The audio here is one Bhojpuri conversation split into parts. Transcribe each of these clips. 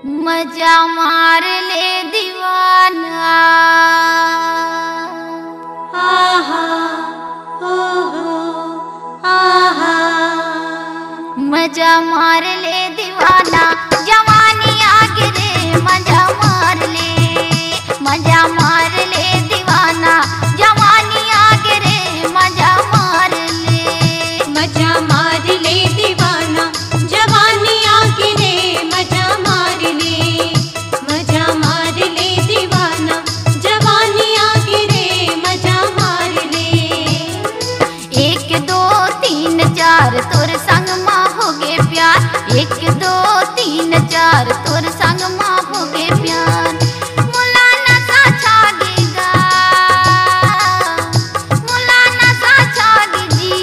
मजा मार ले दीवाना। आहा ओहो आहा। मजा मार ले दीवाना, जवानी आगे रे मजा मार ले। मजा मार ले दीवाना, जवानी आगे रे मजा मार ले। मजा मार ले दीवाना, जवानी आगे रे मजा मार ले। मजा मार ले दीवाना, जवानी आगे रे मजा मार ले। 1 2 3 4 तोर संग माँ हो गे प्यार। 1 2 3 4 तोर संग माँ हो गे प्यार। मुला नशा छागेगा, मुला नशा छागे जी।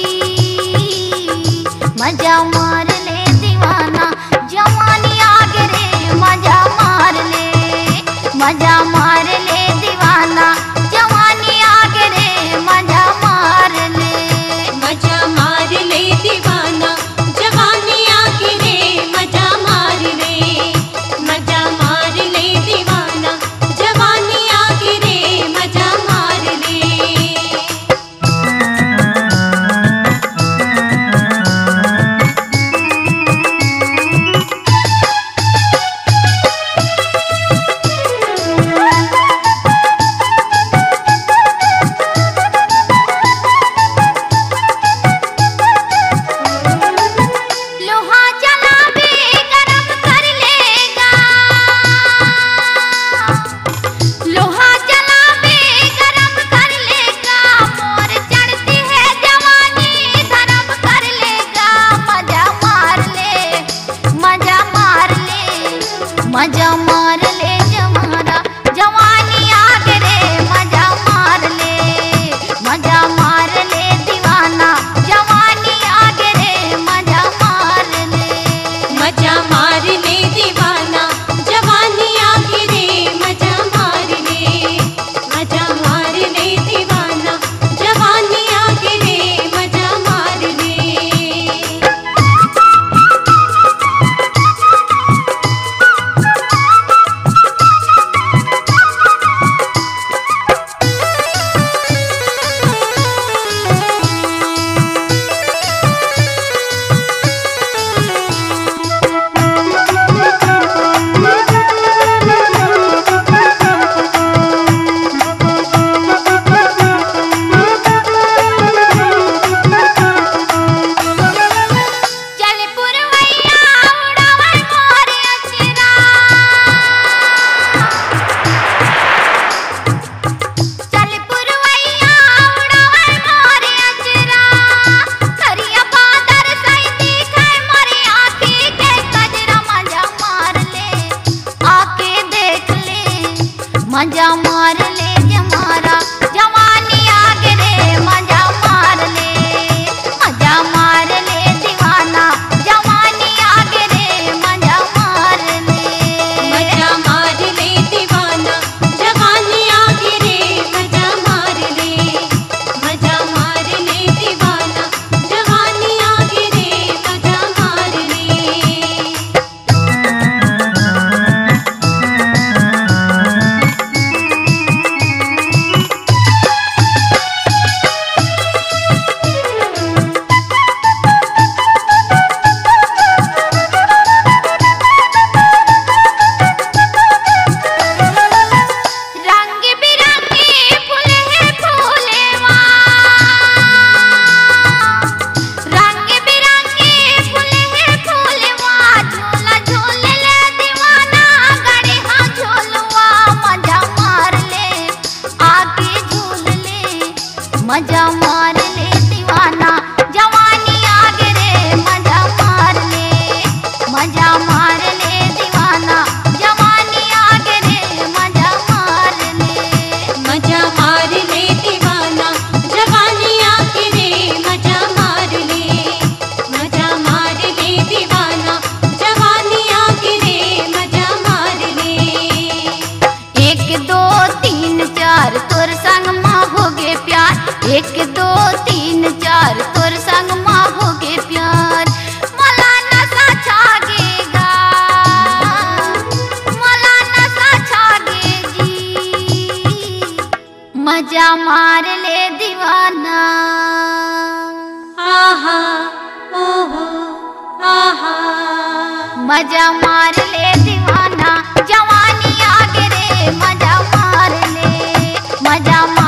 मजा मार ले दीवाना, जवानी आगे रे मजा मार ले। मजा मार ले दीवाना, जवानी आगे रे मजा मार ले। मजा मार ले दीवाना, जवानी आगे रे मजा मार ले। मजा मार ले दीवाना, जवानी आगे रे मजा मार ले। लोहा जलावे गरम कर लेगा, लोहा जलावे गरम कर लेगा। मोर चढ़ती है जवानी धर्म कर लेगा। मजा मार ले, मजा मार ले। मजा मार ले जमाना, जवानी आगे रे मजा मार ले। मजा मार ले दीवाना, जवानी आगे रे मजा मार ले। मजा मार ले दीवाना, जवानी आगे रे मजा मार ले। मजा मार ले दीवाना, जवानी आगे रे मजा मार ले। चल पुरवैया उड़ावै मोर अचरा। चल पुरवैया उड़ावै मोर अचरा। करिया बादर सही दिखै मोरी आँखी के कजरा। मजा मार ले, आके देख ले। मजा मार ले जमारा, जवानी आगे रे मजा मार ले। मजा मार ले दीवाना, जवानी आगे रे मजा मार ले। मजा मार ले दीवाना, जवानी आगे रे मजा मार ले। मजा मार ले दीवाना, जवानी आगे रे मजा मार ले। रंग बिरंगे फूल है फूलेवा। रंग बिरंगे फूल है फूलेवा। झूला झूल ले दीवाना, गड़े हाँ झूलवा। मजा मार ले, आके झूल ले। मजा मार ले दीवाना, जवानी आगे रे मजा मार ले। मजा मार ले दीवाना, जवानी आगे रे मजा मार ले। मजा मार ले दीवाना, जवानी आगे रे मजा मार ले। मजा मार ले दीवाना, जवानी आगे रे मजा मार ले। 1 2 3 4 तोर संग माँ हो गे प्यार। 1 2 3 4 तोर संग माँ हो गे प्यार। मला नशा छागेगा, मजा मार ले दीवाना। आहा ओहो आहा मजा मार ले दीवाना, जवानी आगे रे मजा मार ले, मजा मार